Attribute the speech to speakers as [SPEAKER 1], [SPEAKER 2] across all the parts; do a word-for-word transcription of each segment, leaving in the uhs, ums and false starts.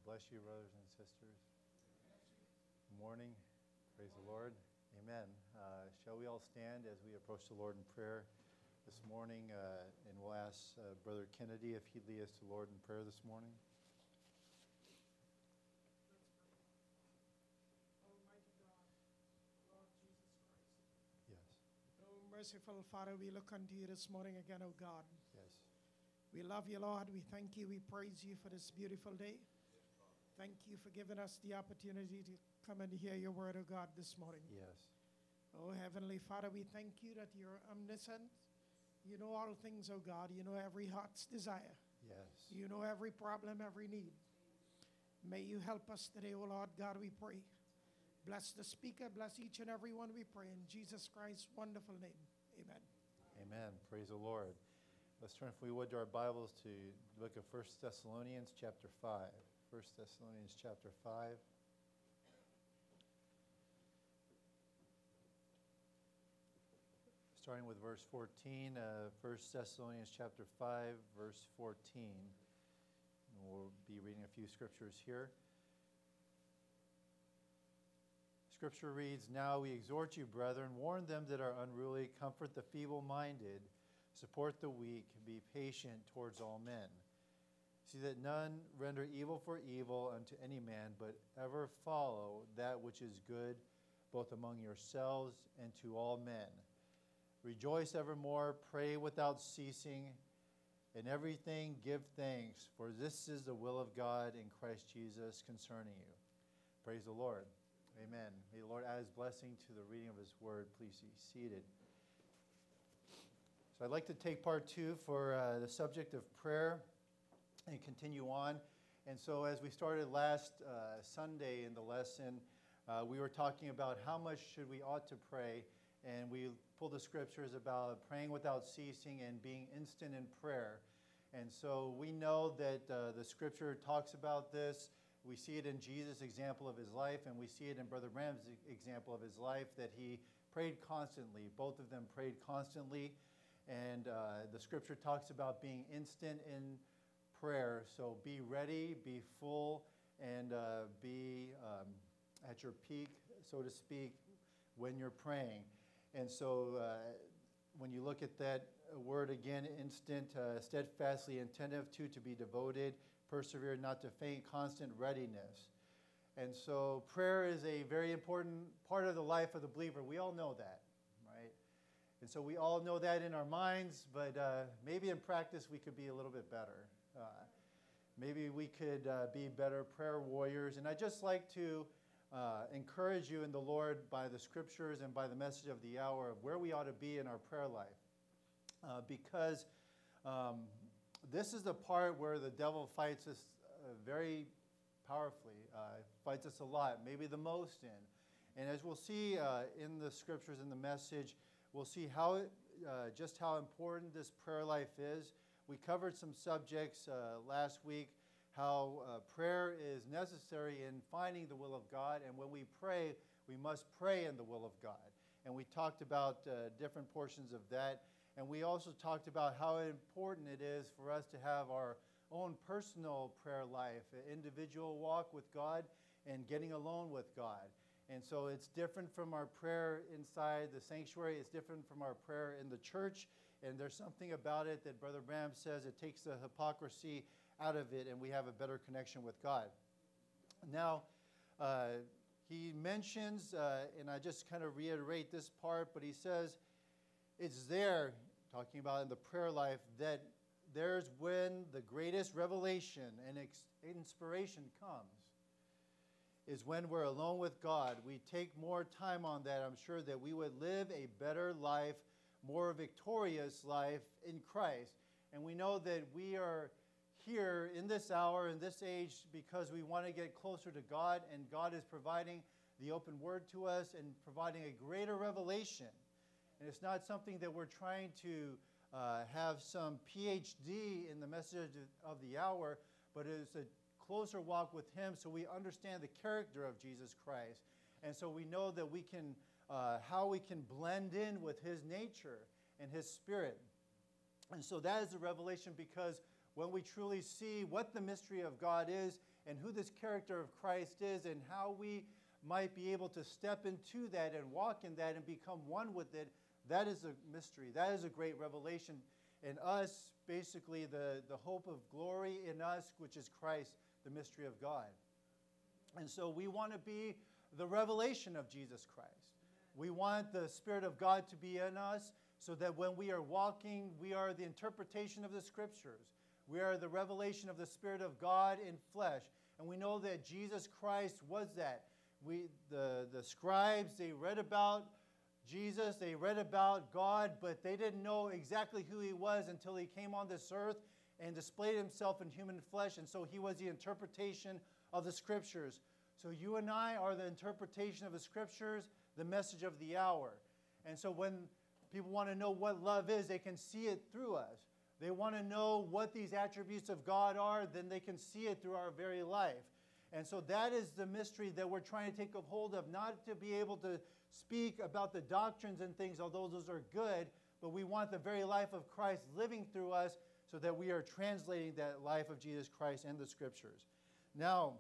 [SPEAKER 1] bless you, brothers and sisters. Good morning. Praise the Lord. Amen. Uh, shall we all stand as we approach the Lord in prayer this morning? Uh, and we'll ask uh, Brother Kennedy if he'd lead us to the Lord in prayer this morning.
[SPEAKER 2] Almighty God, Lord Jesus Christ.
[SPEAKER 1] Yes.
[SPEAKER 2] Oh, merciful Father, we look unto you this morning again, oh God.
[SPEAKER 1] Yes.
[SPEAKER 2] We love you, Lord. We thank you. We praise you for this beautiful day. Thank you for giving us the opportunity to come and hear your word, oh God, this morning.
[SPEAKER 1] Yes.
[SPEAKER 2] Oh, Heavenly Father, we thank you that you're omniscient. You know all things, oh God. You know every heart's desire.
[SPEAKER 1] Yes.
[SPEAKER 2] You know every problem, every need. May you help us today, oh Lord God, we pray. Bless the speaker. Bless each and every one, we pray. In Jesus Christ's wonderful name. Amen.
[SPEAKER 1] Amen. Praise the Lord. Let's turn, if we would, to our Bibles to the book of First Thessalonians chapter five. First Thessalonians chapter five. Starting with verse fourteen, uh, First Thessalonians chapter five, verse fourteen. And we'll be reading a few scriptures here. Scripture reads, "Now we exhort you, brethren, warn them that are unruly, comfort the feeble-minded, support the weak, be patient towards all men. See that none render evil for evil unto any man, but ever follow that which is good, both among yourselves and to all men. Rejoice evermore, pray without ceasing, in everything give thanks, for this is the will of God in Christ Jesus concerning you." Praise the Lord. Amen. May the Lord add his blessing to the reading of his word. Please be seated. So I'd like to take part two for uh, the subject of prayer and continue on. And so as we started last uh, Sunday in the lesson, uh, we were talking about how much should we ought to pray. And we pulled the scriptures about praying without ceasing and being instant in prayer. And so we know that uh, the scripture talks about this. We see it in Jesus' example of his life, and we see it in Brother Branham's example of his life, that he prayed constantly. Both of them prayed constantly. And uh, the scripture talks about being instant in prayer. So be ready, be full, and uh, be um, at your peak, so to speak, when you're praying. And so uh, when you look at that word again, instant, uh, steadfastly attentive to, to be devoted, persevere, not to faint, constant readiness. And so prayer is a very important part of the life of the believer. We all know that, right? And so we all know that in our minds, but uh, maybe in practice we could be a little bit better. Uh, maybe we could uh, be better prayer warriors. And I'd just like to uh, encourage you in the Lord by the scriptures and by the message of the hour of where we ought to be in our prayer life. Uh, because um, this is the part where the devil fights us uh, very powerfully, uh, fights us a lot, maybe the most in. And as we'll see uh, in the scriptures and the message, we'll see how uh, just how important this prayer life is. We covered some subjects uh, last week, how uh, prayer is necessary in finding the will of God, and when we pray, we must pray in the will of God. And we talked about uh, different portions of that, and we also talked about how important it is for us to have our own personal prayer life, an individual walk with God and getting alone with God. And so it's different from our prayer inside the sanctuary. It's different from our prayer in the church. And there's something about it that Brother Branham says it takes the hypocrisy out of it, and we have a better connection with God. Now, uh, he mentions, uh, and I just kind of reiterate this part, but he says it's there, talking about in the prayer life, that there's when the greatest revelation and ex- inspiration comes. Is when we're alone with God. We take more time on that. I'm sure that we would live a better life, more victorious life in Christ. And we know that we are here in this hour, in this age, because we want to get closer to God, and God is providing the open word to us and providing a greater revelation. And it's not something that we're trying to uh, have some P H D in the message of the hour, but it's a closer walk with him, so we understand the character of Jesus Christ. And so we know that we can, uh, how we can blend in with his nature and his spirit. And so that is the revelation, because when we truly see what the mystery of God is and who this character of Christ is and how we might be able to step into that and walk in that and become one with it, that is a mystery. That is a great revelation in us, basically the, the hope of glory in us, which is Christ, the mystery of God. And so we want to be the revelation of Jesus Christ. We want the Spirit of God to be in us so that when we are walking, we are the interpretation of the Scriptures. We are the revelation of the Spirit of God in flesh. And we know that Jesus Christ was that. We, the, the scribes, they read about Jesus, they read about God, but they didn't know exactly who he was until he came on this earth and displayed himself in human flesh. And so he was the interpretation of the Scriptures. So you and I are the interpretation of the Scriptures, the message of the hour. And so when people want to know what love is, they can see it through us. They want to know what these attributes of God are, then they can see it through our very life. And so that is the mystery that we're trying to take a hold of, not to be able to speak about the doctrines and things, although those are good, but we want the very life of Christ living through us so that we are translating that life of Jesus Christ in the Scriptures. Now,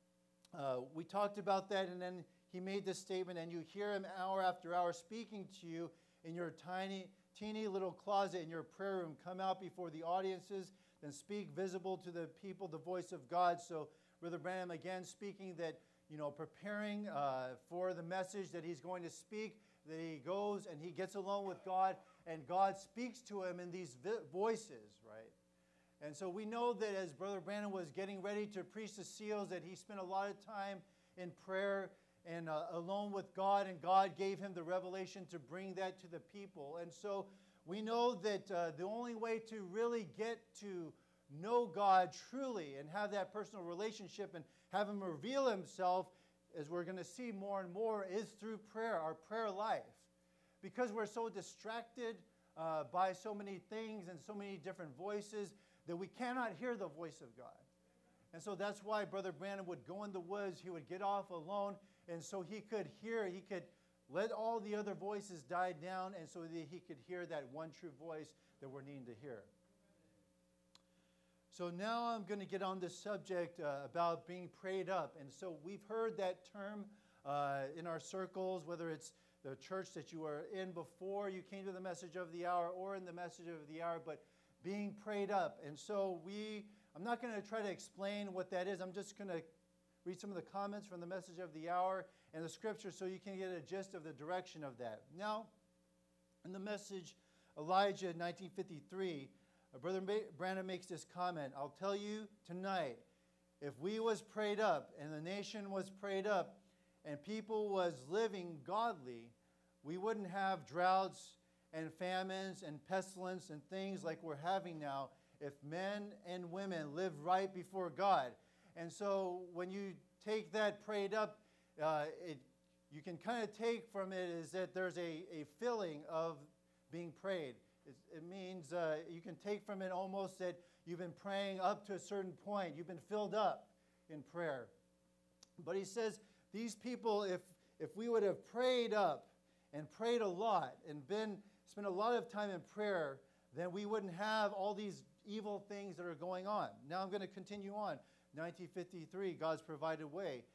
[SPEAKER 1] uh, we talked about that, and then he made this statement, and you hear him hour after hour speaking to you in your tiny, teeny little closet in your prayer room. Come out before the audiences, then speak visible to the people the voice of God. So Brother Branham again speaking that, you know, preparing uh, for the message that he's going to speak, that he goes and he gets alone with God, and God speaks to him in these vi- voices, right? And so we know that as Brother Branham was getting ready to preach the seals, that he spent a lot of time in prayer and uh, alone with God, and God gave him the revelation to bring that to the people. And so we know that uh, the only way to really get to know God truly and have that personal relationship and have him reveal himself, as we're going to see more and more, is through prayer, our prayer life. Because we're so distracted uh, by so many things and so many different voices that we cannot hear the voice of God. And so that's why Brother Branham would go in the woods, he would get off alone, and so he could hear, he could let all the other voices die down, and so that he could hear that one true voice that we're needing to hear. So now I'm going to get on this subject uh, about being prayed up. And so we've heard that term uh, in our circles, whether it's the church that you were in before you came to the message of the hour or in the message of the hour, but being prayed up. And so we, I'm not going to try to explain what that is. I'm just going to read some of the comments from the message of the hour and the scripture so you can get a gist of the direction of that. Now, in the message, Elijah, nineteen fifty-three, Brother Branham makes this comment. I'll tell you tonight, if we was prayed up and the nation was prayed up and people was living godly, we wouldn't have droughts and famines and pestilence and things like we're having now if men and women live right before God. And so when you take that prayed up, uh, it, you can kind of take from it is that there's a, a filling of being prayed. It means uh, you can take from it almost that you've been praying up to a certain point. You've been filled up in prayer. But he says these people, if, if we would have prayed up and prayed a lot and been spent a lot of time in prayer, then we wouldn't have all these evil things that are going on. Now I'm going to continue on. nineteen fifty-three, God's provided way.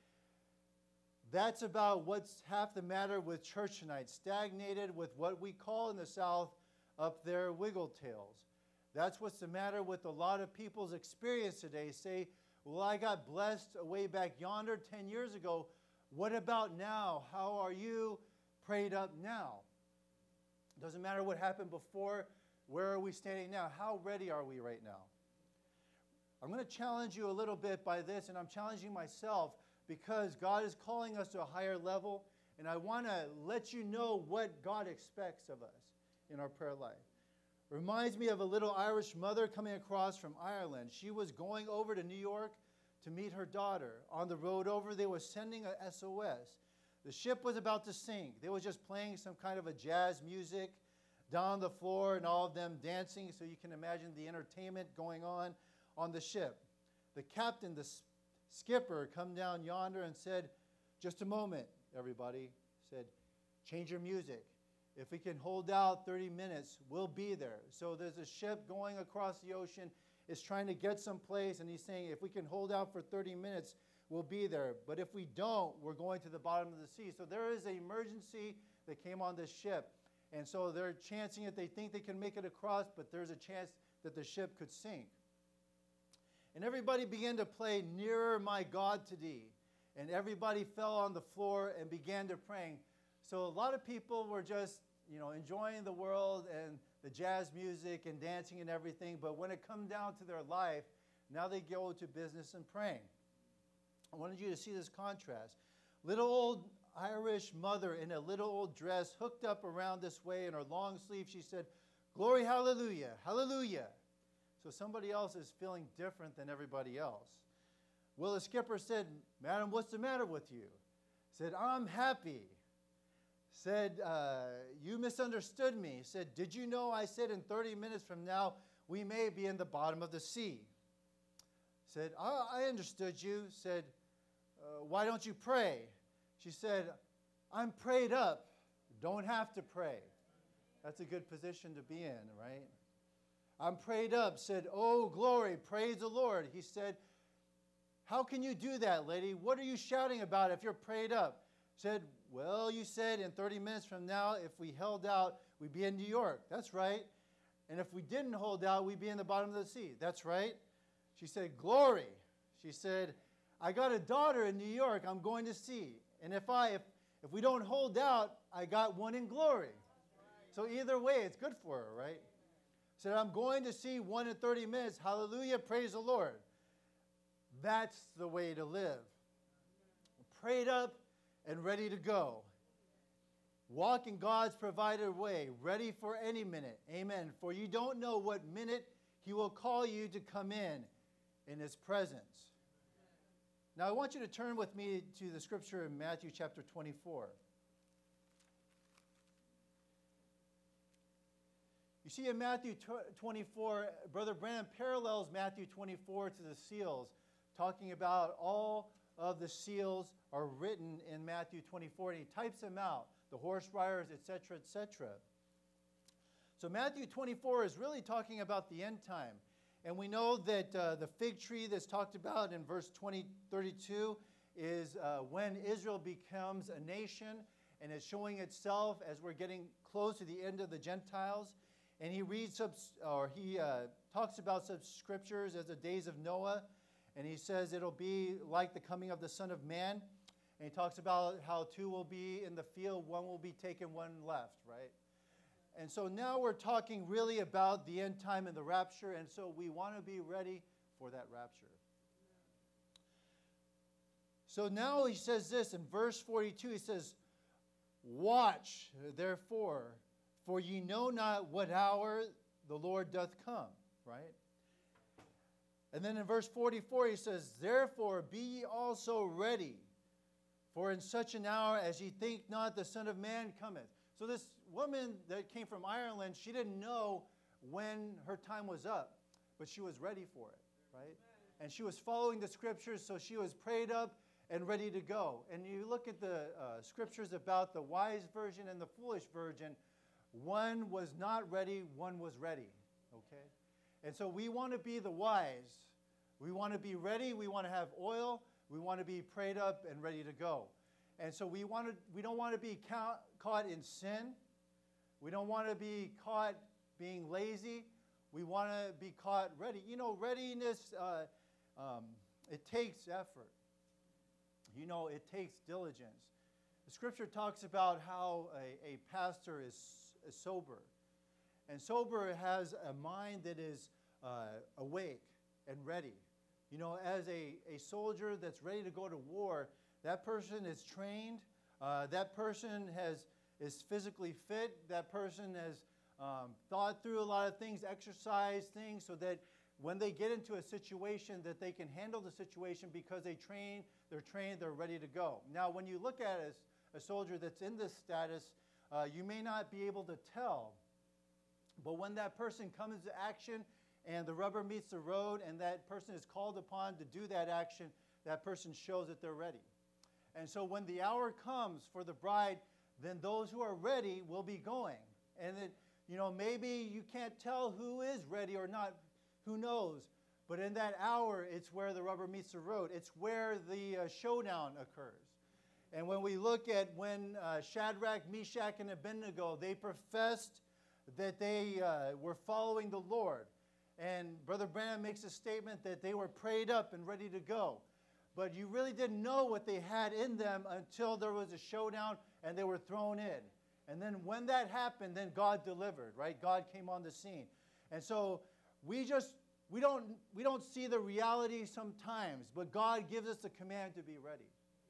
[SPEAKER 1] That's about what's half the matter with church tonight, stagnated with what we call in the South up their wiggle tails. That's what's the matter with a lot of people's experience today. Say, well, I got blessed way back yonder ten years ago. What about now? How are you prayed up now? Doesn't matter what happened before. Where are we standing now? How ready are we right now? I'm going to challenge you a little bit by this, and I'm challenging myself because God is calling us to a higher level, and I want to let you know what God expects of us in our prayer life. Reminds me of a little Irish mother coming across from Ireland. She was going over to New York to meet her daughter. On the road over, they were sending a S O S. The ship was about to sink. They were just playing some kind of a jazz music down on the floor and all of them dancing, so you can imagine the entertainment going on on the ship. The captain, the skipper, come down yonder and said, just a moment, everybody, said, change your music. If we can hold out thirty minutes, we'll be there. So there's a ship going across the ocean, is trying to get someplace, and he's saying, if we can hold out for thirty minutes, we'll be there. But if we don't, we're going to the bottom of the sea. So there is an emergency that came on this ship. And so they're chancing it. They think they can make it across, but there's a chance that the ship could sink. And everybody began to play Nearer My God to Thee. And everybody fell on the floor and began to praying. So a lot of people were just, you know, enjoying the world and the jazz music and dancing and everything. But when it comes down to their life, now they go to business and praying. I wanted you to see this contrast. Little old Irish mother in a little old dress hooked up around this way in her long sleeve, she said, "Glory, hallelujah, hallelujah." So somebody else is feeling different than everybody else. Well, the skipper said, "Madam, what's the matter with you?" Said, "I'm happy." Said, uh, "You misunderstood me." Said, "Did you know I said in thirty minutes from now we may be in the bottom of the sea?" Said, "Oh, I understood you." Said, uh, "Why don't you pray?" She said, "I'm prayed up, don't have to pray." That's a good position to be in, right? "I'm prayed up." Said, "Oh, glory, praise the Lord." He said, "How can you do that, lady? What are you shouting about if you're prayed up?" Said, "Well, you said in thirty minutes from now, if we held out, we'd be in New York." "That's right. And if we didn't hold out, we'd be in the bottom of the sea." "That's right." She said, "Glory." She said, "I got a daughter in New York I'm going to see. And if I if, if we don't hold out, I got one in glory." So either way, it's good for her, right? Said, "I'm going to see one in thirty minutes. Hallelujah, praise the Lord." That's the way to live. Prayed up and ready to go. Walk in God's provided way, ready for any minute. Amen. For you don't know what minute He will call you to come in in His presence. Now, I want you to turn with me to the scripture in Matthew chapter twenty-four. You see, in Matthew twenty-four, Brother Branham parallels Matthew twenty-four to the seals, talking about all of the seals are written in Matthew twenty-four, and he types them out, the horse riders, et cetera, et cetera. So Matthew twenty-four is really talking about the end time. And we know that uh, the fig tree that's talked about in verse twenty, thirty-two is uh, when Israel becomes a nation and is showing itself as we're getting close to the end of the Gentiles. And he reads, or he uh, talks about such scriptures as the days of Noah. And he says it'll be like the coming of the Son of Man. And he talks about how two will be in the field, one will be taken, one left, right? And so now we're talking really about the end time and the rapture, and so we want to be ready for that rapture. So now he says this in verse forty-two, he says, "Watch, therefore, for ye know not what hour the Lord doth come," right? And then in verse forty-four he says, "Therefore be ye also ready, for in such an hour as ye think not the Son of Man cometh." So this woman that came from Ireland, she didn't know when her time was up, but she was ready for it, right? And she was following the scriptures, so she was prayed up and ready to go. And you look at the uh, scriptures about the wise virgin and the foolish virgin, one was not ready, one was ready, okay? And so we want to be the wise. We want to be ready, we want to have oil, we want to be prayed up and ready to go. And so we want to, we don't want to be count, caught in sin. We don't want to be caught being lazy. We want to be caught ready. You know, readiness, uh, um, it takes effort. You know, it takes diligence. The scripture talks about how a, a pastor is, is sober. And sober has a mind that is uh, awake and ready. You know, as a, a soldier that's ready to go to war, that person is trained. Uh, that person has is physically fit. That person has um, thought through a lot of things, exercised things, so that when they get into a situation that they can handle the situation because they train, they're trained, they're ready to go. Now, when you look at a, a soldier that's in this status, uh, you may not be able to tell. But when that person comes to action and the rubber meets the road and that person is called upon to do that action, that person shows that they're ready. And so when the hour comes for the bride, then those who are ready will be going. And it, you know, maybe you can't tell who is ready or not. Who knows? But in that hour, it's where the rubber meets the road. It's where the uh, showdown occurs. And when we look at when uh, Shadrach, Meshach, and Abednego, they professed that they uh, were following the Lord. And Brother Branham makes a statement that they were prayed up and ready to go. But you really didn't know what they had in them until there was a showdown and they were thrown in. And then when that happened, then God delivered, right? God came on the scene. And so we just, we don't, we don't see the reality sometimes, but God gives us the command to be ready.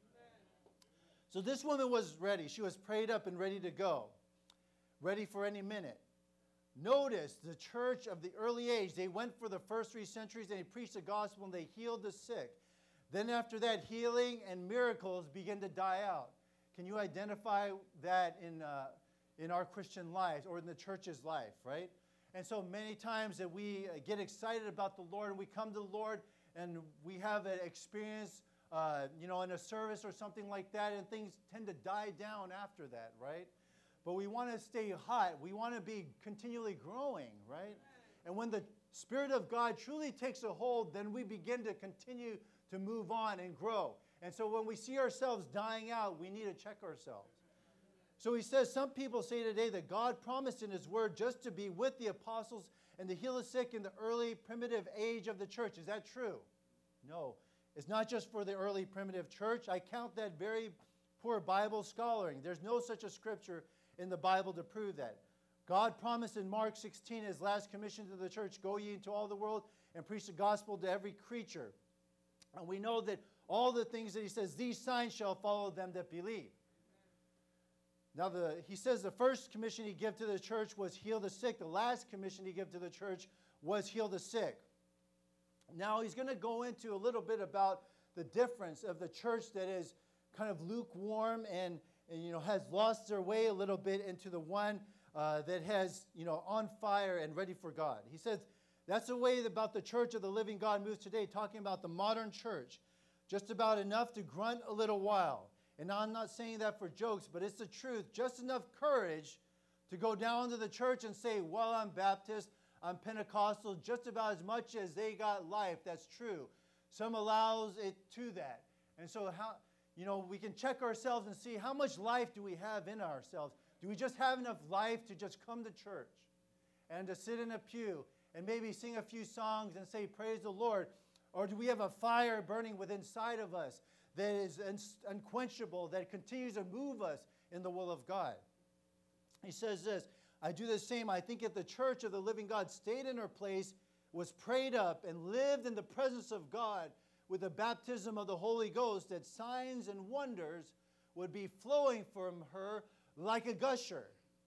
[SPEAKER 1] Amen. So this woman was ready. She was prayed up and ready to go, ready for any minute. Notice the church of the early age, they went for the first three centuries and they preached the gospel and they healed the sick. Then after that, healing and miracles begin to die out. Can you identify that in, uh, in our Christian lives or in the church's life, right? And so many times that we get excited about the Lord and we come to the Lord and we have an experience, uh, you know, in a service or something like that, and things tend to die down after that, right? But we want to stay hot. We want to be continually growing, right? And when the Spirit of God truly takes a hold, then we begin to continue to move on and grow. And so when we see ourselves dying out, we need to check ourselves. So he says, some people say today that God promised in his word just to be with the apostles and to heal the sick in the early primitive age of the church. Is that true? No. It's not just for the early primitive church. I count that very poor Bible scholaring. There's no such a scripture in the Bible to prove that. God promised in Mark sixteen, his last commission to the church, go ye into all the world and preach the gospel to every creature. And we know that all the things that he says, these signs shall follow them that believe. Now, the, he says the first commission he gave to the church was heal the sick. The last commission he gave to the church was heal the sick. Now, he's going to go into a little bit about the difference of the church that is kind of lukewarm and, and you know, has lost their way a little bit into the one uh, that has, you know, on fire and ready for God. He says that's the way about the church of the living God moves today, talking about the modern church. Just about enough to grunt a little while. And I'm not saying that for jokes, but it's the truth. Just enough courage to go down to the church and say, well, I'm Baptist, I'm Pentecostal, just about as much as they got life. That's true. Some allows it to that. And so, how, you know, we can check ourselves and see how much life do we have in ourselves. Do we just have enough life to just come to church and to sit in a pew and maybe sing a few songs and say, praise the Lord? Or do we have a fire burning within inside of us that is unquenchable, that continues to move us in the will of God? He says this, I do the same. I think if the church of the living God stayed in her place, was prayed up, and lived in the presence of God with the baptism of the Holy Ghost, that signs and wonders would be flowing from her like a gusher.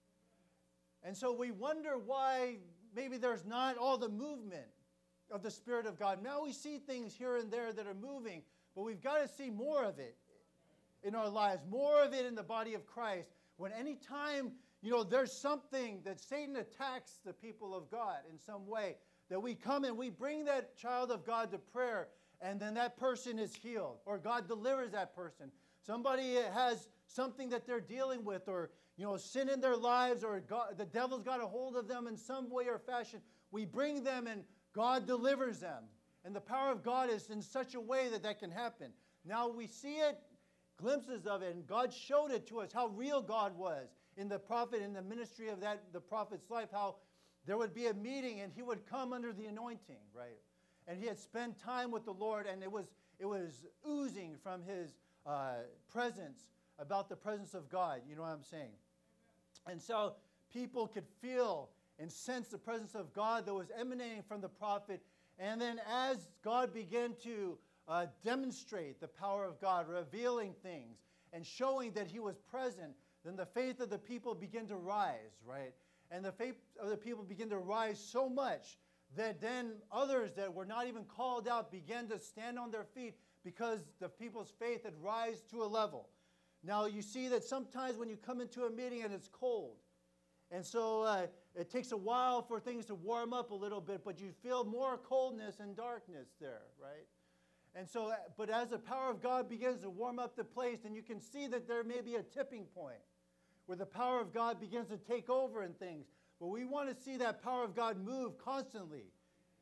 [SPEAKER 1] And so we wonder why maybe there's not all the movement of the Spirit of God. Now we see things here and there that are moving, but we've got to see more of it in our lives, more of it in the body of Christ. When any time, you know, there's something that Satan attacks the people of God in some way, that we come and we bring that child of God to prayer, and then that person is healed, or God delivers that person. Somebody has something that they're dealing with, or, you know, sin in their lives, or God, the devil's got a hold of them in some way or fashion. We bring them and God delivers them. And the power of God is in such a way that that can happen. Now we see it, glimpses of it, and God showed it to us, how real God was in the prophet, in the ministry of that the prophet's life, how there would be a meeting and he would come under the anointing, right? And he had spent time with the Lord, and it was, it was oozing from his uh, presence about the presence of God. You know what I'm saying? And so people could feel and sense the presence of God that was emanating from the prophet. And then as God began to uh, demonstrate the power of God, revealing things and showing that he was present, then the faith of the people began to rise, right? And the faith of the people began to rise so much that then others that were not even called out began to stand on their feet because the people's faith had risen to a level. Now you see that sometimes when you come into a meeting and it's cold, and so uh, it takes a while for things to warm up a little bit, but you feel more coldness and darkness there, right? And so, but as the power of God begins to warm up the place, then you can see that there may be a tipping point where the power of God begins to take over in things. But we want to see that power of God move constantly,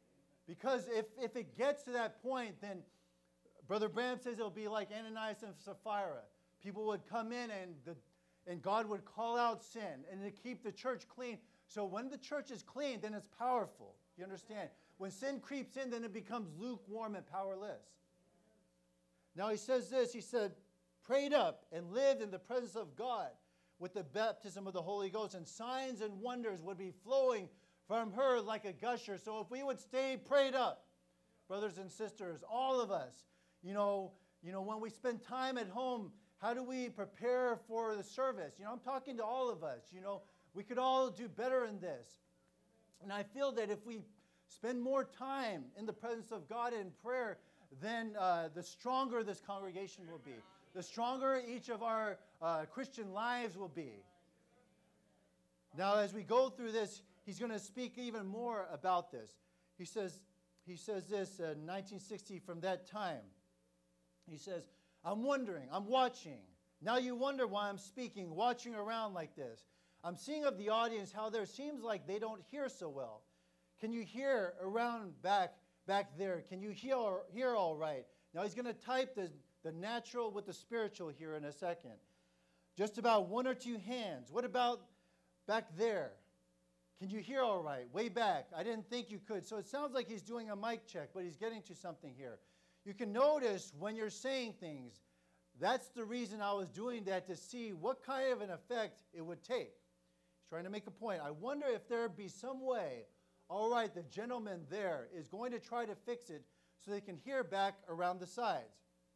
[SPEAKER 1] Because if, if it gets to that point, then Brother Branham says it'll be like Ananias and Sapphira. People would come in and, the, and God would call out sin and to keep the church clean. So when the church is clean, then it's powerful. You understand? When sin creeps in, then it becomes lukewarm and powerless. Now he says this, he said, prayed up and lived in the presence of God with the baptism of the Holy Ghost, and signs and wonders would be flowing from her like a gusher. So if we would stay prayed up, brothers and sisters, all of us, you know, you know, when we spend time at home, how do we prepare for the service? You know, I'm talking to all of us. You know, we could all do better in this. And I feel that if we spend more time in the presence of God in prayer, then uh, the stronger this congregation will be. The stronger each of our uh, Christian lives will be. Now, as we go through this, he's going to speak even more about this. He says, he says this in nineteen sixty from that time. He says, I'm wondering, I'm watching. Now you wonder why I'm speaking, watching around like this. I'm seeing of the audience how there seems like they don't hear so well. Can you hear around back back there? Can you hear, hear all right? Now he's going to type the, the natural with the spiritual here in a second. Just about one or two hands. What about back there? Can you hear all right? Way back. I didn't think you could. So it sounds like he's doing a mic check, but he's getting to something here. You can notice when you're saying things, that's the reason I was doing that, to see what kind of an effect it would take. He's trying to make a point. I wonder if there'd be some way, all right, the gentleman there is going to try to fix it so they can hear back around the sides.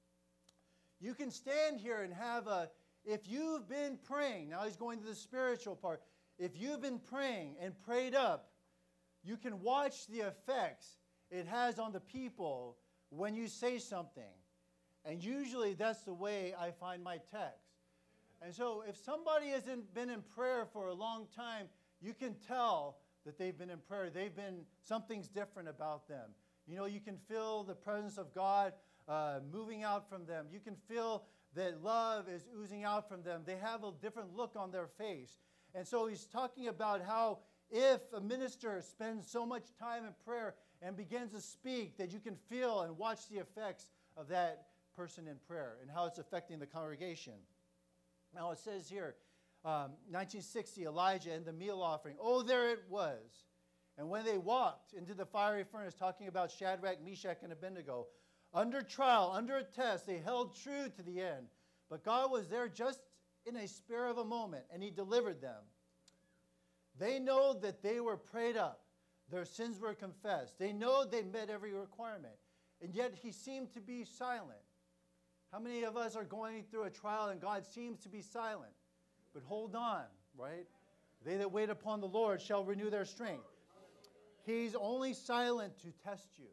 [SPEAKER 1] You can stand here and have a, if you've been praying, now he's going to the spiritual part. If you've been praying and prayed up, you can watch the effects it has on the people when you say something. And usually that's the way I find my text. And so if somebody hasn't been in prayer for a long time, you can tell that they've been in prayer. They've been, something's different about them. You know, you can feel the presence of God uh, moving out from them. You can feel that love is oozing out from them. They have a different look on their face. And so he's talking about how if a minister spends so much time in prayer and begins to speak, that you can feel and watch the effects of that person in prayer and how it's affecting the congregation. Now it says here, um, nineteen sixty, Elijah and the meal offering. Oh, there it was. And when they walked into the fiery furnace, talking about Shadrach, Meshach, and Abednego, under trial, under a test, they held true to the end. But God was there just in a spare of a moment, and he delivered them. They know that they were prayed up. Their sins were confessed. They know they met every requirement. And yet he seemed to be silent. How many of us are going through a trial and God seems to be silent? But hold on, right? They that wait upon the Lord shall renew their strength. He's only silent to test you,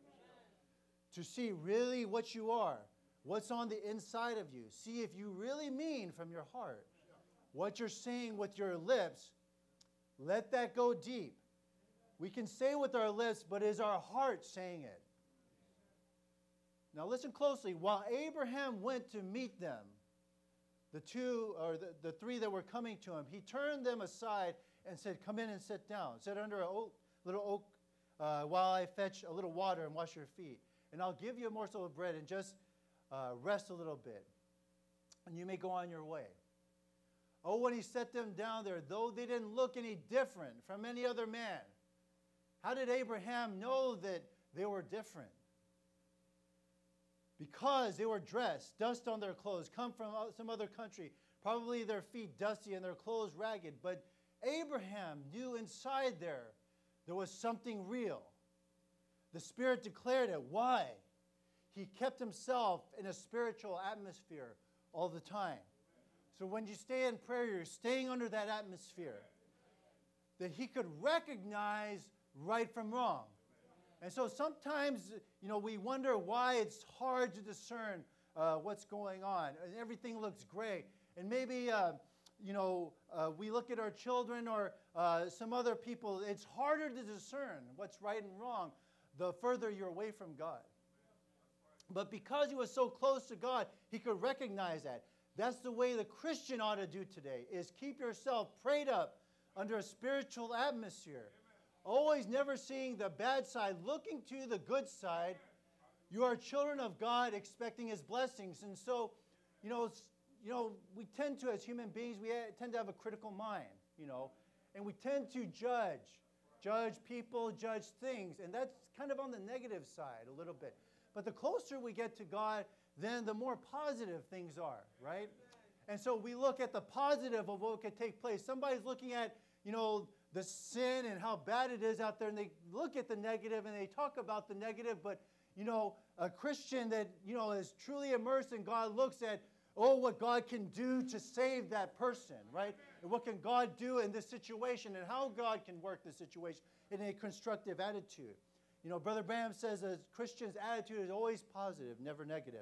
[SPEAKER 1] to see really what you are, what's on the inside of you. See if you really mean from your heart what you're saying with your lips. Let that go deep. We can say with our lips, but is our heart saying it? Now listen closely. While Abraham went to meet them, the two or the, the three that were coming to him, he turned them aside and said, come in and sit down. Sit under a oak, little oak uh, while I fetch a little water and wash your feet. And I'll give you a morsel of bread and just uh, rest a little bit. And you may go on your way. Oh, when he set them down there, though they didn't look any different from any other man. How did Abraham know that they were different? Because they were dressed, dust on their clothes, come from some other country, probably their feet dusty and their clothes ragged. But Abraham knew inside there, there was something real. The Spirit declared it. Why? He kept himself in a spiritual atmosphere all the time. So when you stay in prayer, you're staying under that atmosphere. That he could recognize right from wrong. And so sometimes, you know, we wonder why it's hard to discern uh, what's going on. And everything looks great. And maybe, uh, you know, uh, we look at our children or uh, some other people. It's harder to discern what's right and wrong the further you're away from God. But because he was so close to God, he could recognize that. That's the way the Christian ought to do today, is keep yourself prayed up under a spiritual atmosphere. always never seeing the bad side, looking to the good side. You are children of God, expecting His blessings. And so, you know, you know, we tend to, as human beings, we tend to have a critical mind, you know, and we tend to judge, judge people, judge things, and that's kind of on the negative side a little bit. But the closer we get to God, then the more positive things are, right? And so we look at the positive of what could take place. Somebody's looking at, you know, the sin and how bad it is out there, and they look at the negative and they talk about the negative, but, you know, a Christian that, you know, is truly immersed in God looks at, oh, what God can do to save that person, right? And what can God do in this situation and how God can work the situation in a constructive attitude. You know, Brother Branham says a Christian's attitude is always positive, never negative.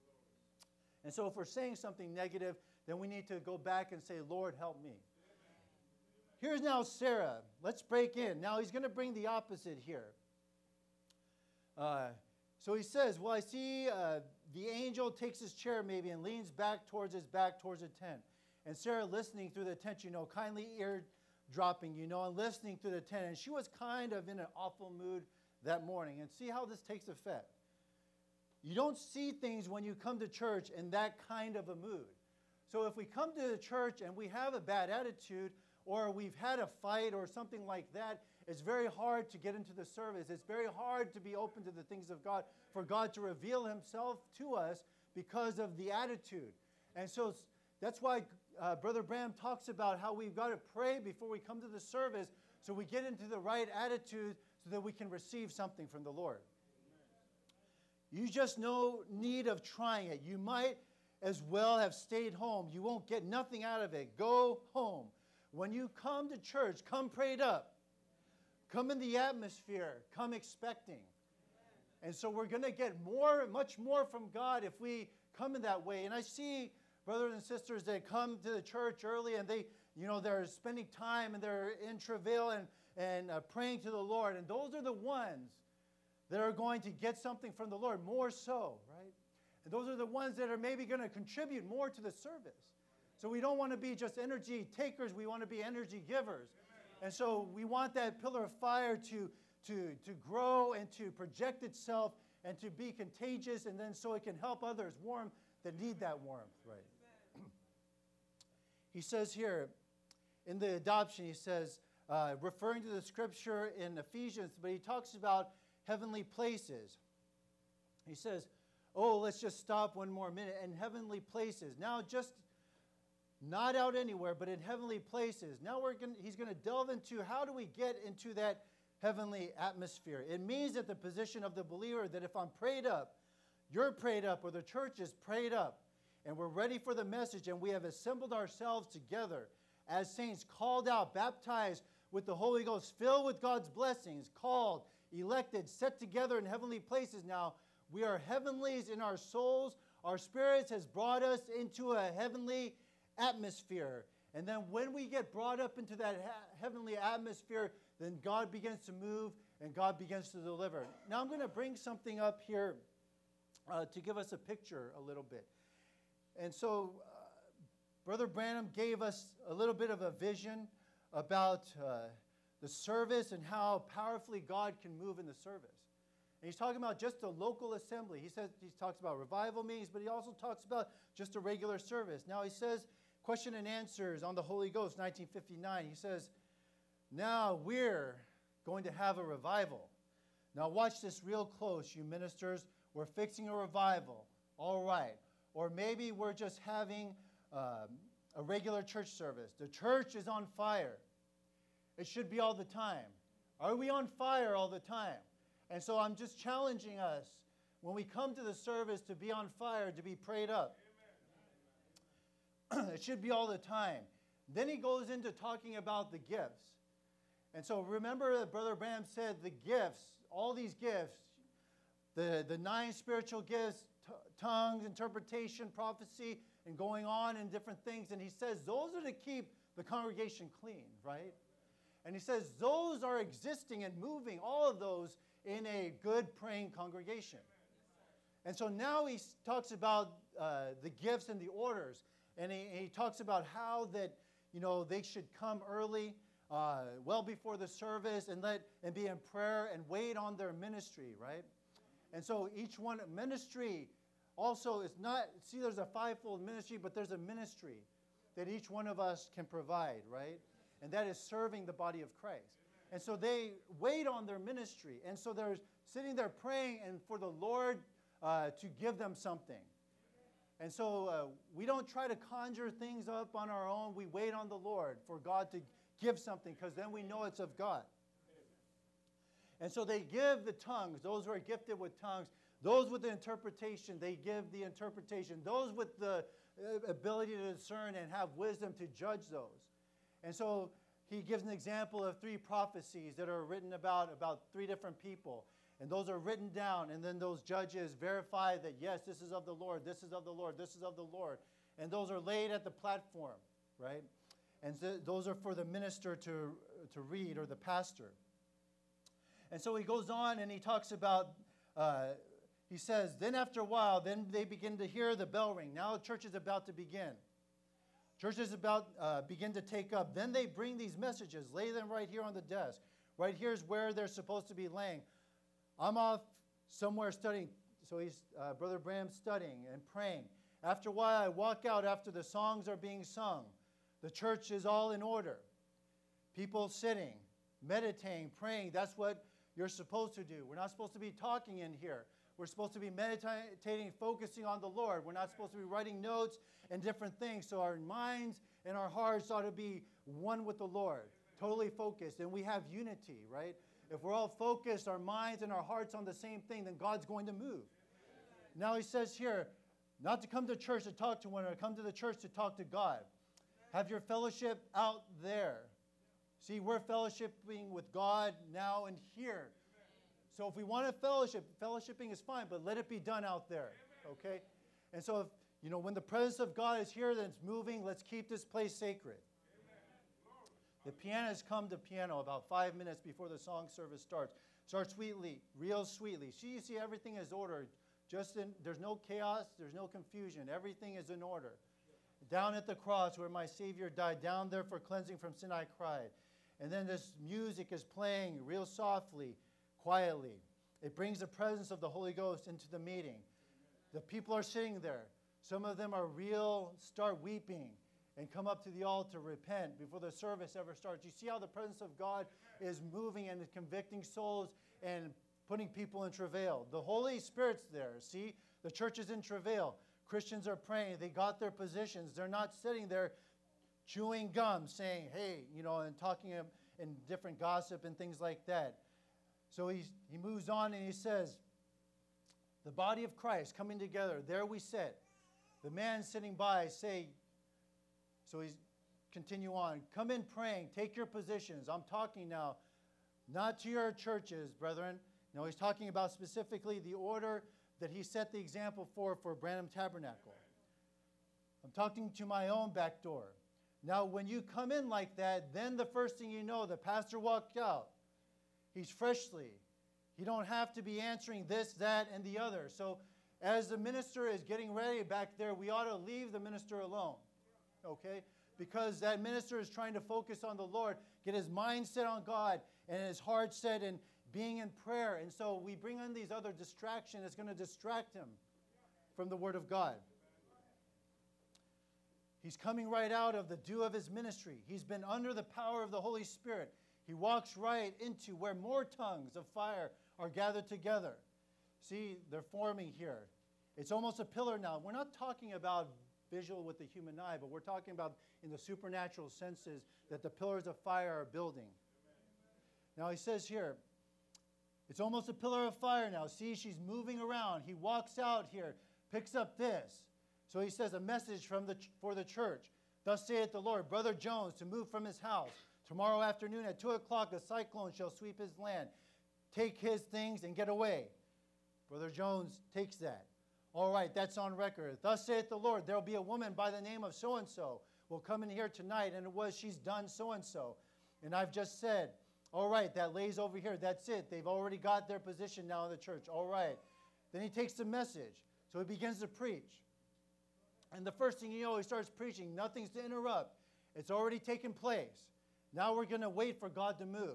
[SPEAKER 1] And so if we're saying something negative, then we need to go back and say, Lord, help me. Here's now Sarah. Let's break in. Now he's going to bring the opposite here. Uh, so he says, well, I see uh, the angel takes his chair maybe and leans back towards his back towards the tent. And Sarah listening through the tent, you know, kindly ear dropping, you know, and listening through the tent. And she was kind of in an awful mood that morning. And see how this takes effect. You don't see things when you come to church in that kind of a mood. So if we come to the church and we have a bad attitude, or we've had a fight or something like that, it's very hard to get into the service. It's very hard to be open to the things of God, for God to reveal Himself to us because of the attitude. And so that's why uh, Brother Branham talks about how we've got to pray before we come to the service so we get into the right attitude so that we can receive something from the Lord. You just no need of trying it. You might as well have stayed home. You won't get nothing out of it. Go home. When you come to church, come prayed up. Come in the atmosphere. Come expecting. And so we're going to get more, much more from God if we come in that way. And I see brothers and sisters that come to the church early and they, you know, they're spending time and they're in travail and, and uh, praying to the Lord. And those are the ones that are going to get something from the Lord, more so, right? And those are the ones that are maybe going to contribute more to the service. So we don't want to be just energy takers, we want to be energy givers. And so we want that pillar of fire to, to, to grow and to project itself and to be contagious, and then so it can help others warm that need that warmth, right? He says here, in the adoption, he says, uh, referring to the scripture in Ephesians, but he talks about heavenly places. He says, oh, let's just stop one more minute. In heavenly places. Now just not out anywhere, but in heavenly places. Now we're gonna, he's going to delve into how do we get into that heavenly atmosphere. It means that the position of the believer, that if I'm prayed up, you're prayed up, or the church is prayed up, and we're ready for the message, and we have assembled ourselves together as saints, called out, baptized with the Holy Ghost, filled with God's blessings, called, elected, set together in heavenly places. Now, we are heavenlies in our souls. Our spirits has brought us into a heavenly atmosphere. And then when we get brought up into that he- heavenly atmosphere, then God begins to move and God begins to deliver. Now I'm going to bring something up here uh, to give us a picture a little bit. And so uh, Brother Branham gave us a little bit of a vision about uh, the service and how powerfully God can move in the service. And he's talking about just a local assembly. He says he talks about revival meetings, but he also talks about just a regular service. Now he says, question and answers on the Holy Ghost, nineteen fifty-nine. He says, now we're going to have a revival. Now watch this real close, you ministers. We're fixing a revival. All right. Or maybe we're just having um, a regular church service. The church is on fire. It should be all the time. Are we on fire all the time? And so I'm just challenging us when we come to the service to be on fire, to be prayed up. It should be all the time. Then he goes into talking about the gifts. And so remember that Brother Branham said the gifts, all these gifts, the, the nine spiritual gifts, t- tongues, interpretation, prophecy, and going on and different things. And he says those are to keep the congregation clean, right? And he says those are existing and moving, all of those, in a good praying congregation. And so now he talks about uh, the gifts and the orders. And he, he talks about how that, you know, they should come early. uh, well before the service and let and be in prayer and wait on their ministry, right? And so each one ministry also is not, see, there's a fivefold ministry, but there's a ministry that each one of us can provide, right? And that is serving the body of Christ. And so they wait on their ministry. And so they're sitting there praying and for the Lord uh, to give them something. And so uh, we don't try to conjure things up on our own. We wait on the Lord for God to give something, because then we know it's of God. And so they give the tongues. Those who are gifted with tongues, those with the interpretation, they give the interpretation. Those with the ability to discern and have wisdom to judge those. And so he gives an example of three prophecies that are written about, about three different people. And those are written down, and then those judges verify that, yes, this is of the Lord, this is of the Lord, this is of the Lord. And those are laid at the platform, right? And so those are for the minister to, to read, or the pastor. And so he goes on and he talks about, uh, he says, then after a while, then they begin to hear the bell ring. Now the church is about to begin. Church is about uh, begin to take up. Then they bring these messages, lay them right here on the desk. Right here is where they're supposed to be laying. I'm off somewhere studying. So he's, uh, Brother Branham's studying and praying. After a while, I walk out after the songs are being sung. The church is all in order. People sitting, meditating, praying. That's what you're supposed to do. We're not supposed to be talking in here. We're supposed to be meditating, focusing on the Lord. We're not supposed to be writing notes and different things. So our minds and our hearts ought to be one with the Lord, totally focused. And we have unity, right? If we're all focused, our minds and our hearts on the same thing, then God's going to move. Now he says here, not to come to church to talk to one another, come to the church to talk to God. Have your fellowship out there. See, we're fellowshipping with God now and here. So if we want to fellowship, fellowshipping is fine, but let it be done out there, okay? And so, if, you know, when the presence of God is here, then it's moving, let's keep this place sacred. The pianists come to piano about five minutes before the song service starts. Start sweetly, real sweetly. See, you see, everything is ordered. Just in, there's no chaos, there's no confusion. Everything is in order. Down at the cross where my Savior died, down there for cleansing from sin I cried. And then this music is playing real softly, quietly. It brings the presence of the Holy Ghost into the meeting. The people are sitting there. Some of them are real, start weeping and come up to the altar, repent before the service ever starts. You see how the presence of God is moving and convicting souls and putting people in travail. The Holy Spirit's there. See, the church is in travail. Christians are praying. They got their positions. They're not sitting there chewing gum saying, hey, you know, and talking in different gossip and things like that. So he's, he moves on and he says, the body of Christ coming together, there we sit. The man sitting by say, so he's continue on. Come in praying. Take your positions. I'm talking now, not to your churches, brethren. No, he's talking about specifically the order that he set the example for for Branham Tabernacle. I'm talking to my own back door. Now, when you come in like that, then the first thing you know, the pastor walked out. He's freshly. He don't have to be answering this, that, and the other. So as the minister is getting ready back there, we ought to leave the minister alone. Okay? Because that minister is trying to focus on the Lord, get his mind set on God, and his heart set in being in prayer. And so we bring in these other distractions that's going to distract him from the Word of God. He's coming right out of the dew of his ministry. He's been under the power of the Holy Spirit. He walks right into where more tongues of fire are gathered together. See, they're forming here. It's almost a pillar now. We're not talking about visual with the human eye, but we're talking about in the supernatural senses that the pillars of fire are building. Now he says here, it's almost a pillar of fire now. See, she's moving around. He walks out here, picks up this. So he says a message from the for the church. Thus saith the Lord, Brother Jones, to move from his house. Tomorrow afternoon at two o'clock, a cyclone shall sweep his land. Take his things and get away. Brother Jones takes that. All right, that's on record. Thus saith the Lord, there will be a woman by the name of so-and-so will come in here tonight, and it was she's done so-and-so. And I've just said, all right, that lays over here. That's it. They've already got their position now in the church. All right. Then he takes the message. So he begins to preach. And the first thing you know, he starts preaching. Nothing's to interrupt. It's already taken place. Now we're going to wait for God to move.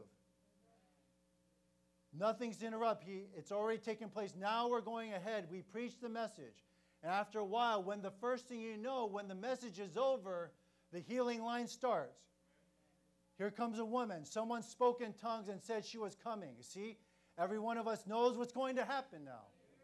[SPEAKER 1] Nothing's to interrupt. He, it's already taken place. Now we're going ahead. We preach the message. And after a while, when the first thing you know, when the message is over, the healing line starts. Here comes a woman. Someone spoke in tongues and said she was coming. You see, every one of us knows what's going to happen now.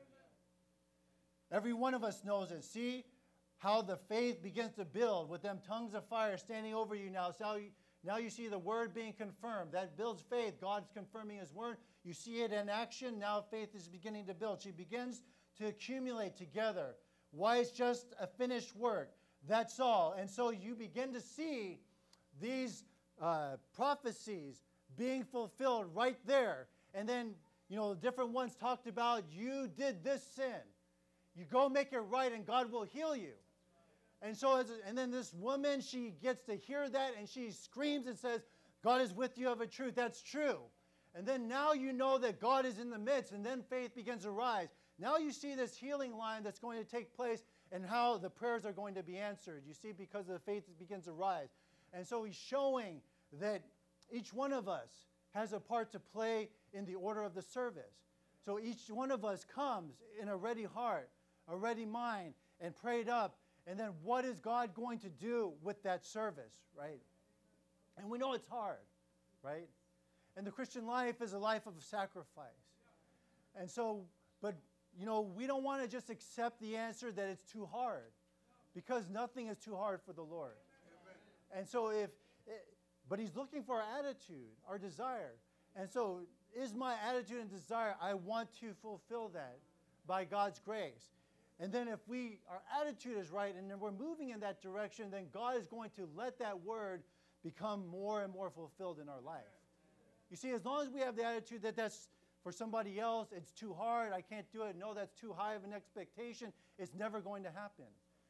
[SPEAKER 1] Every one of us knows it. See how the faith begins to build with them tongues of fire standing over you now. So you, now you see the word being confirmed. That builds faith. God's confirming his word. You see it in action. Now faith is beginning to build. She begins to accumulate together. Why? It's just a finished work. That's all. And so you begin to see these uh, prophecies being fulfilled right there. And then, you know, different ones talked about, you did this sin. You go make it right and God will heal you. And so, as, and then this woman, she gets to hear that and she screams and says, God is with you of a truth. That's true. And then now you know that God is in the midst, and then faith begins to rise. Now you see this healing line that's going to take place and how the prayers are going to be answered. You see, because the faith begins to rise. And so he's showing that each one of us has a part to play in the order of the service. So each one of us comes in a ready heart, a ready mind, and prayed up. And then what is God going to do with that service, right? And we know it's hard, right? And the Christian life is a life of sacrifice. And so, but, you know, we don't want to just accept the answer that it's too hard, because nothing is too hard for the Lord. And so if, but he's looking for our attitude, our desire. And so is my attitude and desire, I want to fulfill that by God's grace. And then if we, our attitude is right and then we're moving in that direction, then God is going to let that word become more and more fulfilled in our life. You see, as long as we have the attitude that that's for somebody else, it's too hard, I can't do it, no, that's too high of an expectation, it's never going to happen.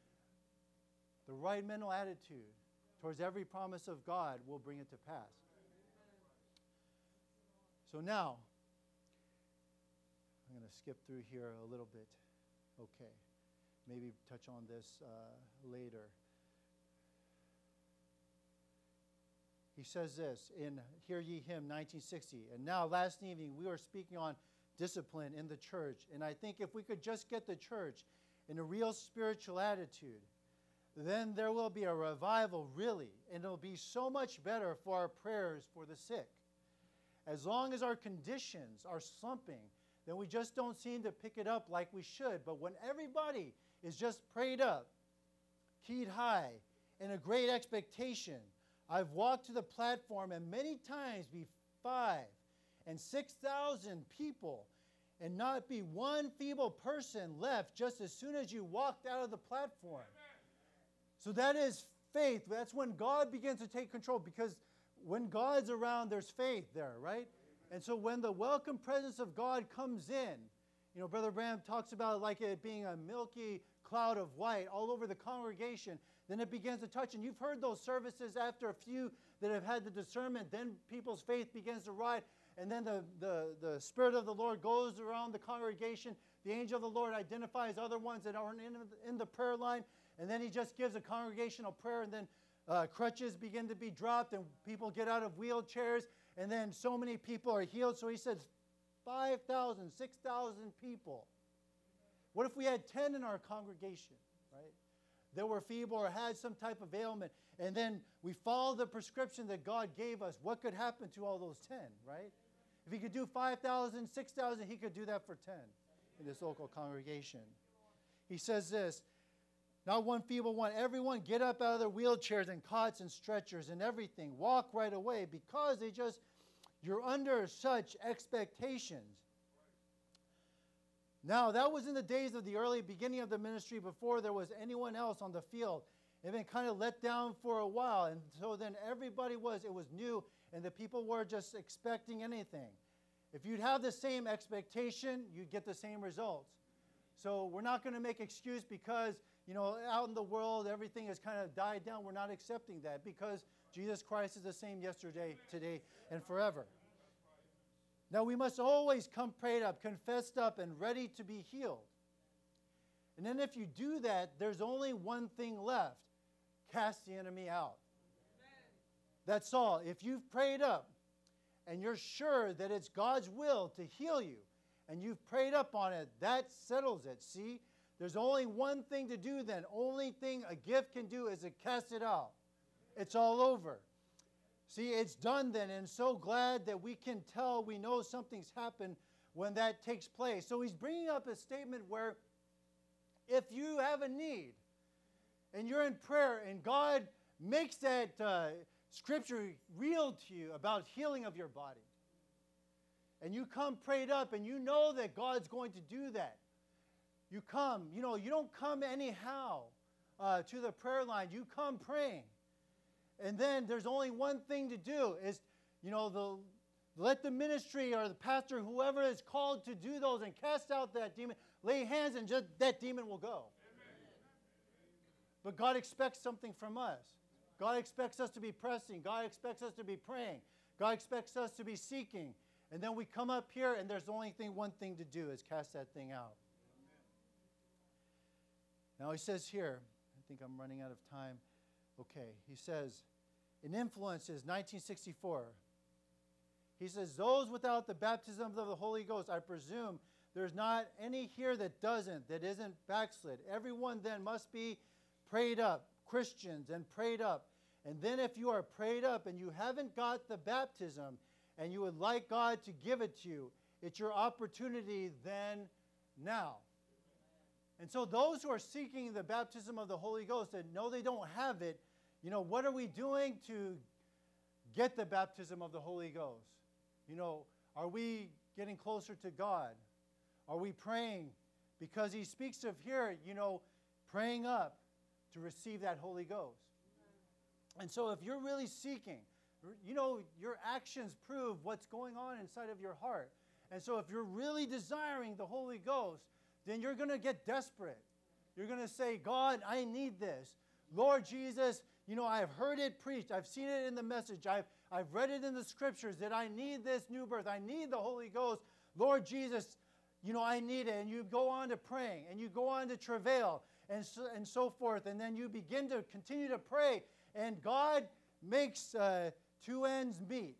[SPEAKER 1] The right mental attitude towards every promise of God will bring it to pass. So now, I'm going to skip through here a little bit. Okay, maybe touch on this uh, later. He says this in Hear Ye Him, nineteen sixty. And now, last evening, we were speaking on discipline in the church. And I think if we could just get the church in a real spiritual attitude, then there will be a revival, really. And it'll be so much better for our prayers for the sick. As long as our conditions are slumping, then we just don't seem to pick it up like we should. But when everybody is just prayed up, keyed high, in a great expectation, I've walked to the platform and many times be five and six thousand people and not be one feeble person left just as soon as you walked out of the platform. So that is faith. That's when God begins to take control, because when God's around, there's faith there, right? And so when the welcome presence of God comes in, you know, Brother Branham talks about it like it being a milky cloud of white all over the congregation, then it begins to touch. And you've heard those services after a few that have had the discernment, then people's faith begins to rise, and then the, the, the Spirit of the Lord goes around the congregation. The angel of the Lord identifies other ones that aren't in, in the prayer line, and then he just gives a congregational prayer, and then uh, crutches begin to be dropped, and people get out of wheelchairs, and then so many people are healed. So he says five thousand, six thousand people. What if we had ten in our congregation, right, that were feeble or had some type of ailment, and then we follow the prescription that God gave us? What could happen to all those ten, right? If he could do five thousand, six thousand, he could do that for ten in this local congregation. He says this, not one feeble one, everyone get up out of their wheelchairs and cots and stretchers and everything. Walk right away, because they just, you're under such expectations. Now, that was in the days of the early beginning of the ministry, before there was anyone else on the field. It had been kind of let down for a while, and so then everybody was, it was new, and the people were just expecting anything. If you'd have the same expectation, you'd get the same results. So we're not going to make excuse because, you know, out in the world, everything has kind of died down. We're not accepting that, because Jesus Christ is the same yesterday, today, and forever. Now, we must always come prayed up, confessed up, and ready to be healed. And then if you do that, there's only one thing left: cast the enemy out. That's all. If you've prayed up and you're sure that it's God's will to heal you, and you've prayed up on it, that settles it. See, there's only one thing to do then. Only thing a gift can do is to cast it out. It's all over. See, it's done then, and so glad that we can tell we know something's happened when that takes place. So he's bringing up a statement where if you have a need and you're in prayer and God makes that uh, scripture real to you about healing of your body, and you come prayed up and you know that God's going to do that, you come, you know, you don't come anyhow uh, to the prayer line. You come praying. And then there's only one thing to do is, you know, the, let the ministry or the pastor, whoever is called to do those and cast out that demon, lay hands and just that demon will go. Amen. But God expects something from us. God expects us to be pressing. God expects us to be praying. God expects us to be seeking. And then we come up here and there's only thing, one thing to do is cast that thing out. Amen. Now he says here, I think I'm running out of time. Okay, he says, in Influences, nineteen sixty-four, he says, those without the baptism of the Holy Ghost, I presume there's not any here that doesn't, that isn't backslid. Everyone then must be prayed up, Christians, and prayed up. And then if you are prayed up and you haven't got the baptism and you would like God to give it to you, it's your opportunity then now. And so those who are seeking the baptism of the Holy Ghost that know they don't have it, you know, what are we doing to get the baptism of the Holy Ghost? You know, are we getting closer to God? Are we praying? Because he speaks of here, you know, praying up to receive that Holy Ghost. And so if you're really seeking, you know, your actions prove what's going on inside of your heart. And so if you're really desiring the Holy Ghost, then you're going to get desperate. You're going to say, God, I need this. Lord Jesus, you know, I've heard it preached. I've seen it in the message. I've, I've read it in the scriptures that I need this new birth. I need the Holy Ghost. Lord Jesus, you know, I need it. And you go on to praying, and you go on to travail, and so, and so forth. And then you begin to continue to pray, and God makes uh, two ends meet.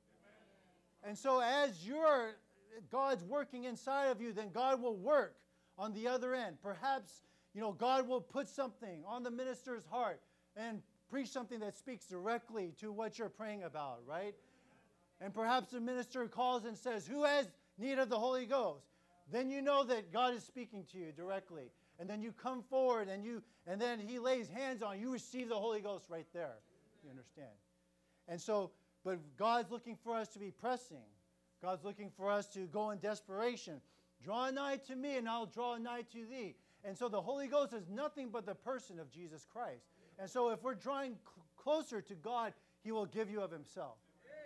[SPEAKER 1] Amen. And so as you're, God's working inside of you, then God will work on the other end. Perhaps, you know, God will put something on the minister's heart and preach something that speaks directly to what you're praying about, right? And perhaps the minister calls and says, who has need of the Holy Ghost? Then you know that God is speaking to you directly. And then you come forward and you, and then he lays hands on you, you receive the Holy Ghost right there. You understand? And so, but God's looking for us to be pressing. God's looking for us to go in desperation. Draw nigh to me, and I'll draw nigh to thee. And so the Holy Ghost is nothing but the person of Jesus Christ. And so if we're drawing cl- closer to God, he will give you of himself.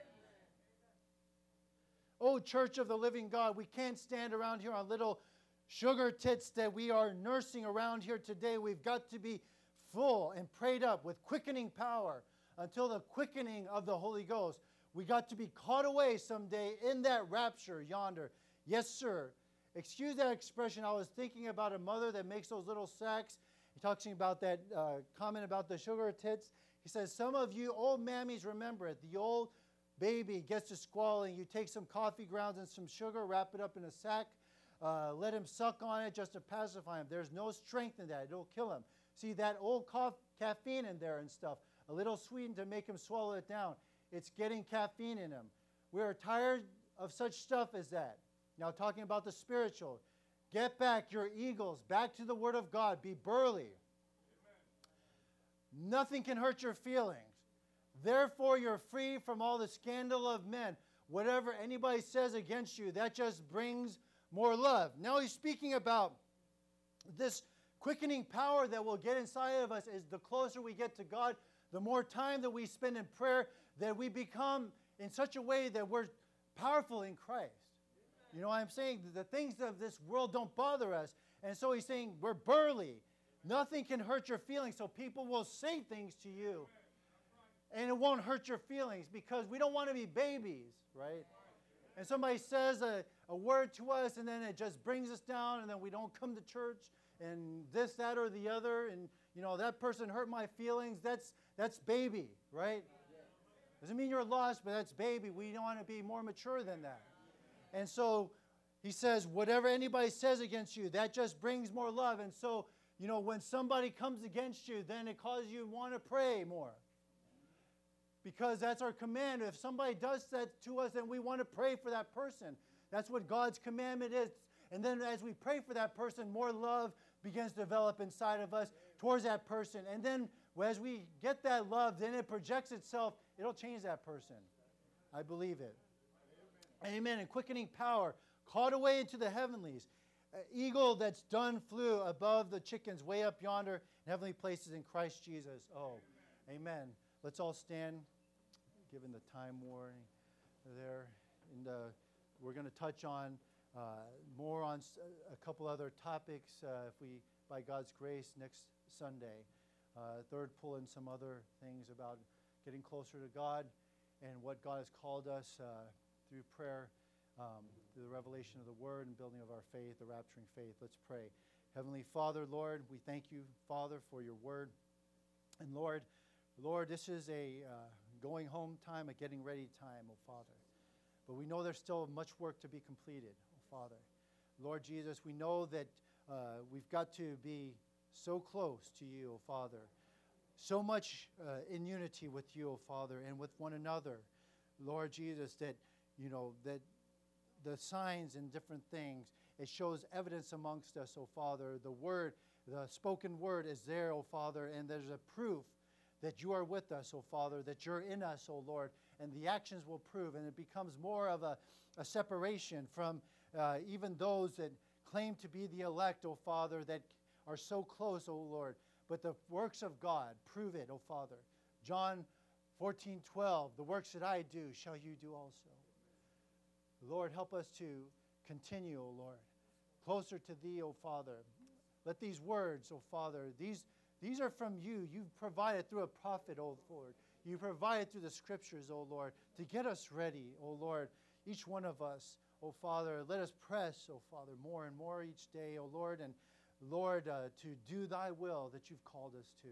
[SPEAKER 1] Oh, Church of the living God, we can't stand around here on little sugar tits that we are nursing around here today. We've got to be full and prayed up with quickening power until the quickening of the Holy Ghost. We got to be caught away someday in that rapture yonder. Yes, sir. Excuse that expression. I was thinking about a mother that makes those little sacks. He talks about that uh, comment about the sugar tits. He says, some of you old mammies remember it. The old baby gets to squalling. You take some coffee grounds and some sugar, wrap it up in a sack, uh, let him suck on it just to pacify him. There's no strength in that. It'll kill him. See, that old cough, caffeine in there and stuff, a little sweetened to make him swallow it down. It's getting caffeine in him. We are tired of such stuff as that. Now, talking about the spiritual, get back your eagles, back to the Word of God. Be burly. Amen. Nothing can hurt your feelings. Therefore, you're free from all the scandal of men. Whatever anybody says against you, that just brings more love. Now he's speaking about this quickening power that will get inside of us. Is the closer we get to God, the more time that we spend in prayer, that we become in such a way that we're powerful in Christ. You know what I'm saying? The things of this world don't bother us. And so he's saying we're burly. Nothing can hurt your feelings. So people will say things to you. And it won't hurt your feelings because we don't want to be babies, right? And somebody says a, a word to us and then it just brings us down and then we don't come to church and this, that, or the other. And, you know, that person hurt my feelings. That's, that's baby, right? Doesn't mean you're lost, but that's baby. We want to be more mature than that. And so he says, whatever anybody says against you, that just brings more love. And so, you know, when somebody comes against you, then it causes you to want to pray more. Because that's our command. If somebody does that to us, then we want to pray for that person. That's what God's commandment is. And then as we pray for that person, more love begins to develop inside of us towards that person. And then as we get that love, then it projects itself. It'll change that person. I believe it. Amen. And quickening power, caught away into the heavenlies. An eagle that's done flew above the chickens way up yonder in heavenly places in Christ Jesus. Oh, amen. Let's all stand, given the time warning there. And uh, we're going to touch on uh, more on a couple other topics uh, if we, by God's grace, next Sunday. Uh, third, pull in some other things about getting closer to God and what God has called us uh, through prayer, um, through the revelation of the Word and building of our faith, the rapturing faith. Let's pray. Heavenly Father, Lord, we thank you, Father, for your Word. And Lord, Lord, this is a uh, going home time, a getting ready time, oh Father. But we know there's still much work to be completed, oh Father. Lord Jesus, we know that uh, we've got to be so close to you, oh Father. So much uh, in unity with you, oh Father, and with one another. Lord Jesus, that, you know, that the signs and different things, it shows evidence amongst us, oh Father. The word, the spoken word is there, oh Father, and there's a proof that you are with us, oh Father, that you're in us, oh Lord, and the actions will prove, and it becomes more of a, a separation from uh, even those that claim to be the elect, oh Father, that are so close, oh Lord. But the works of God prove it, oh Father. John fourteen twelve, the works that I do shall you do also. Lord, help us to continue, oh Lord, closer to thee, oh Father. Let these words, oh Father, these These are from you. You've provided through a prophet, oh Lord. You provided through the scriptures, oh Lord, to get us ready, oh Lord. Each one of us, oh Father, let us press, oh Father, more and more each day, oh Lord, and Lord, uh, to do thy will that you've called us to.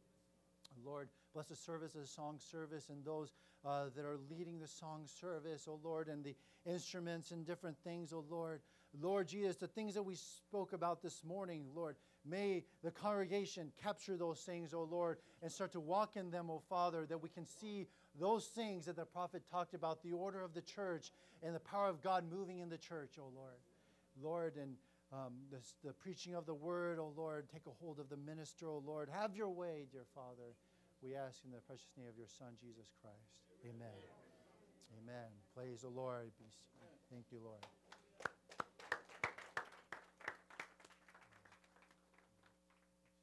[SPEAKER 1] Lord, bless the service, the song service, and those uh, that are leading the song service, oh Lord, and the instruments and different things, oh Lord. Lord Jesus, the things that we spoke about this morning, Lord, may the congregation capture those things, oh Lord, and start to walk in them, oh Father, that we can see those things that the prophet talked about, the order of the church and the power of God moving in the church, oh Lord. Lord, and um, this, the preaching of the word, oh Lord, take a hold of the minister, oh Lord. Have your way, dear Father. We ask in the precious name of your Son, Jesus Christ. Amen. Amen. Amen. Praise the Lord. Thank you, Lord.